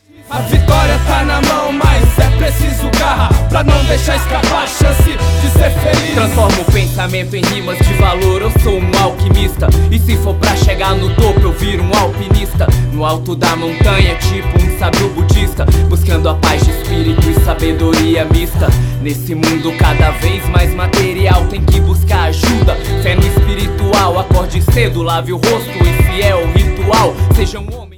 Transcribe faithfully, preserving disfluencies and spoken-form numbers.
A vitória tá na mão, mas é preciso garra pra não deixar escapar a chance de ser feliz. Transformo o pensamento em rimas de valor, eu sou um alquimista. E se for pra chegar no topo eu viro um alpinista. No alto da montanha, tipo um sábio budista, buscando a paz de espírito e sabedoria mista. Nesse mundo cada vez mais material, tem que buscar ajuda, fé no espiritual. Acorde cedo, lave o rosto, esse é o ritual. Seja um homem